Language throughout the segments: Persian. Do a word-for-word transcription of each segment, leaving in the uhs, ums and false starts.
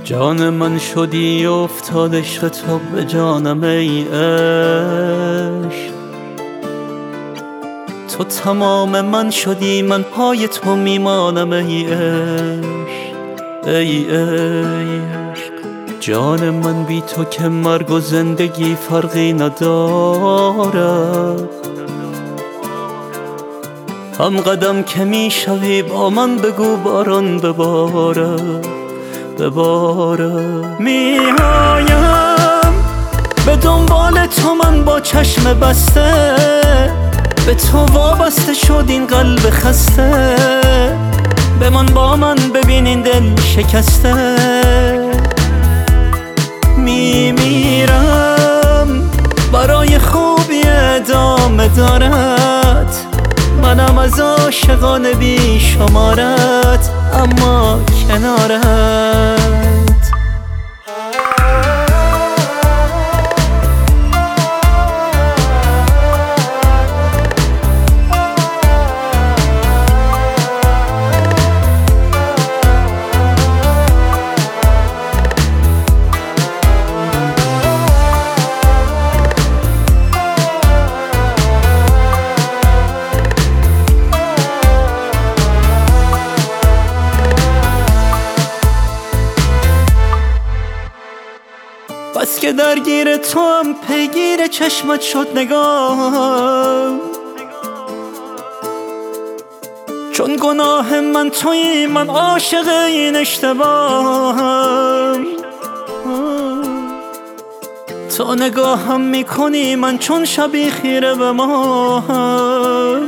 جان من شدی افتاد عشق تو به جانم ای عشق، تو تمام من شدی من پای تو میمانم ای عشق ای عشق. جان من بی تو که مرگ و زندگی فرقی ندارد، هم قدم که میشوی با من بگو باران ببارد ببارد. میایم به دنبال تو من با چشم بسته، به تو وابسته شد این قلب خسته، بمان با من ببین این دل شکسته. میمیرم برای خوبی ادامه دارد، منم از عاشقان بی شمارت اما کنارت. بس که درگیر تو هم پیگیر چشمت شد نگاه، چون گناه من تویی من عاشق این اشتباهم. تو نگاهم میکنی من چون شبی خیره به ماهم،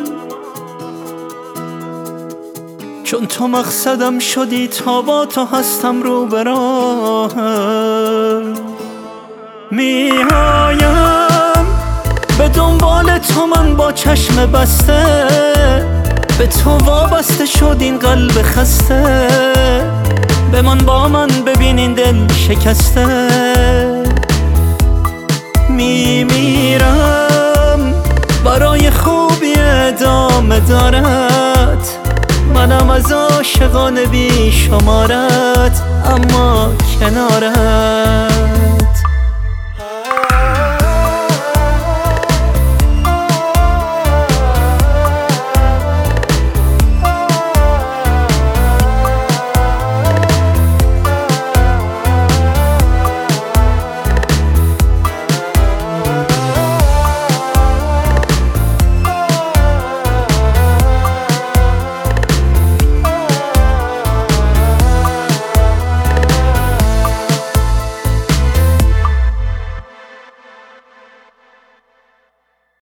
چون تو مقصدم شدی تا با تو هستم رو به راهم. میایم به دنبال تو من با چشم بسته، به تو وابسته شد این قلب خسته، بمان با من ببین این دل شکسته. میمیرم برای خوبی ادامه دارد، منم از عاشقان بی شمارت اما کنارت.